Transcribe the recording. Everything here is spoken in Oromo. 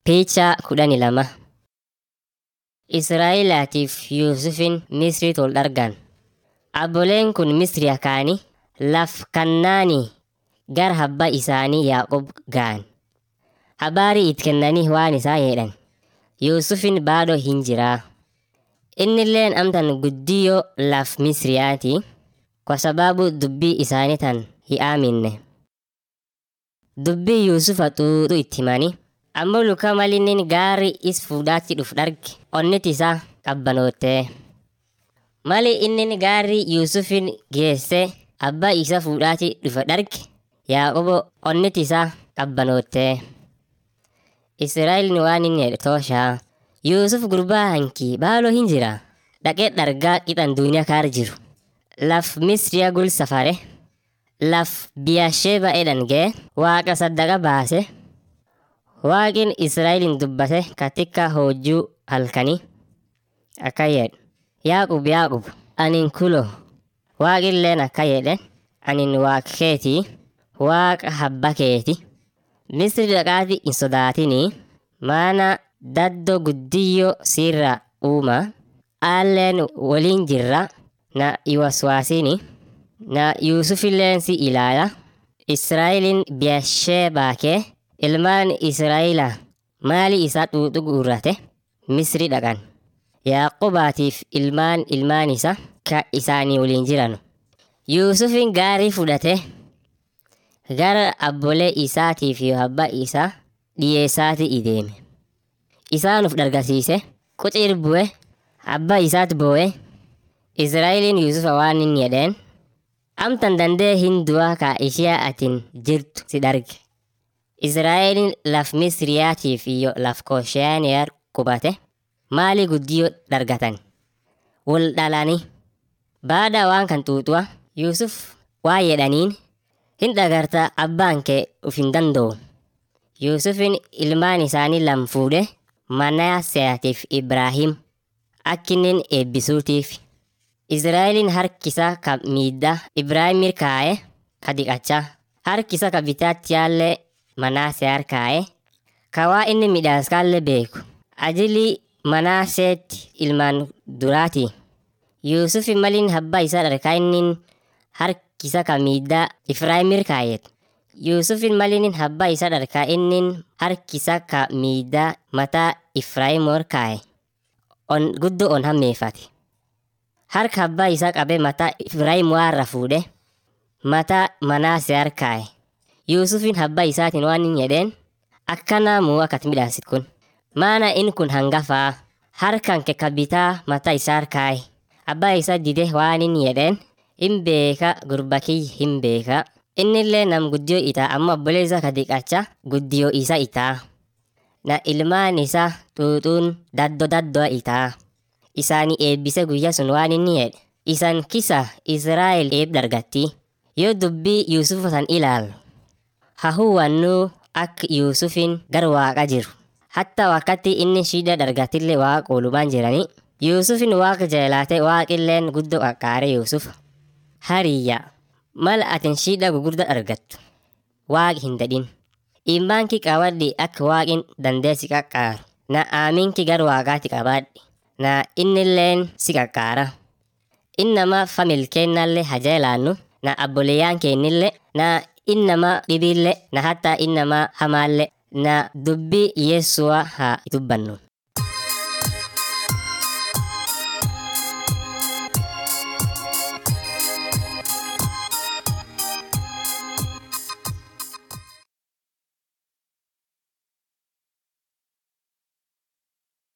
Picha 12 Israa'elaatiif Yuusufin Misriitti ol dargan. Abboleen kun Misriyaa kaanii laf kannaanii gara abbaa isaanii Yaaqoob ga'an. Habaarii itti kennanii waan isaa jedhan. Yuusufin baadoo hin jiraa. Innilleen amtan guddiyoo laf Misriyaati kwa sababu dubbii isaanii tan hin aaminne. Dubbii Yuusufa xuuxuu itti himanii. Ammoo luka malinnin gaarii is fuudhaatti dhuf darge onniti isaa qabbanootte. Mali inni gaarii Yuusufin geesse abbaa isa fuudhaatti dhufa darge Yaaqoobo onniti isaa qabbanootte. Israa'elni waan inni jedhe tooshaa Yuusuf gurbaa hankii baaloo hin jira dhaqee dhargaa qixan duuniyaa kaar jiru. Laf Misriyaa gul safare laf Biyasheba edhan gee waaqa saddaqa baase. Waaqin Israa'elin dubbate katika hojjuu halkanii akka jedhe Yaaqub Yaaqub anin kulo waaqilleen akka jedhe anin waaq keetii waaqa habba keeti Misri dhaqaati hin sodaatinii maana daddo guddiyyoo sirra uuma aalleen waliin jirra na iwaswaasini na Yuusufilleen si ilaala Israa'elin Biyashebaa kee ilmaan Israa'elaa maali isaa xuuxu guurrate Misri dhaqan. Yaaqoobaatiif ilmaan isa ka isaanii waliin jiran. Yuusufin gaarii fudhate gara abbolee isaatiif yoo abbaa isaa dhiyeessaati ideeme. Isaanuuf dargasiise qucir bu'e abbaa isaatti boo'e. Israa'eliin Yuusufa waan hin jedheen amtan dandee hin du'aa ka ishee atin jirtu si darge. Israa'elin laf Misriyaatiif iyo laf Kooshaaniyaa qubate maali guddiyoo dargatan wal dhalanii. Baada waan kan xuuxu'a Yuusuf waa jedhaniin hin dhagarta abbaan kee uf hin danda'u. Yuusufin ilmaan isaanii lam fuudhe Manaaseyaatiif Ibraahim akkinin eebbisuutiif. Israa'elin harkisa ka miidhaa Ibraahimir kaa'e ka dhiqachaa harkisa ka bitaatti yaallee Manaasee harkaa'e kawaa inni midhaaskaallee beeku ajilii Manaaseetti ilmaan duraati. Yuusufin malin abbaa isaa dharkaa innin harkisa ka miidhaa Ifraayimir kaa'eet. Yuusufin malin abbaa isaa dharkaa innin harkisa ka miidhaa mataa Ifraayimor kaa'e. On guddoo on hammeeffate. Harka abbaa isaa qabee mataa Ifraayimorra fuudhe mataa Manaasee harkaa'e. Yuusufin abbaa isaatiin waan hin jedheen akkanaa moo akkat midhaasit kun maana in kun hangafaa harkan kee kabitaa mataa isaa harkaa'e. Abbaa isaa dide waan hin jedheen hin beeka gurbakii hin beeka innillee nam guddiyoo itaa ammoo abbolee isaa ka dhiqacha guddiyoo isa itaa na ilmaan isaa xuuxuun daddoa itaa. Isaanii eebbise guyyaa sun waan hin jedhe isan kisa Israa'el eeb dargatti yoo dubbii Yuusufa san ilaalu. Hahuwannuu akka Yuusufin gar waaqa jiru. Hatta wakkatti inni shida dargatillee waaqa oolumaan jiranii. Yuusufin waaqa jeelaate waaqilleen guddoo qaqqaare Yuusuf. Hariyya mala atin shida gugurda argattu. Waaqi hin dadhin. Imaanki qabaadhi akka waaqin dandeessi qaqqaaru. Na aaminki gar waaqaati qabaadhi. Na innilleen si qaqqaara. Innama famil kennallee hajeelaannu na abboleeyyan kennillee na innama dhibille na hatta innama hamaalle na dubbii Yesuwa haa dubbannu.